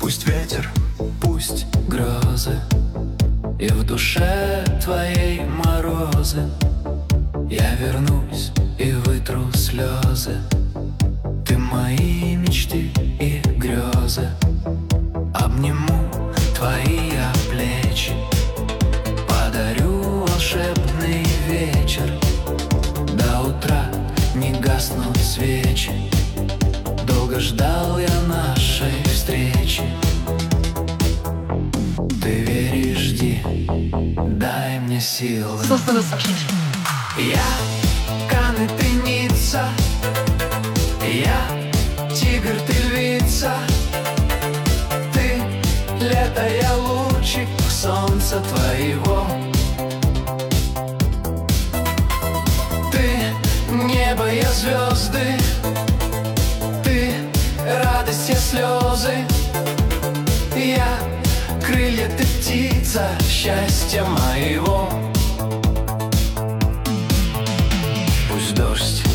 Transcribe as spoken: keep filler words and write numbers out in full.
Пусть ветер, пусть грозы, и в душе твоей морозы. Я вернусь и вытру слезы. Ты мои мечты и грезы. Обниму твои я плечи, подарю волшебный вечер. До утра не гаснут свечи. Долго ждал я нашей встречи. Ты веришь, жди, дай мне силы. Я Кан и ты Ницца, я тигр, ты львица. Ты лето, я лучик солнца твоего. Ты небо, я звезды. Ты радость, я слезы. Я крылья, ты птица счастья моего. Пусть дождь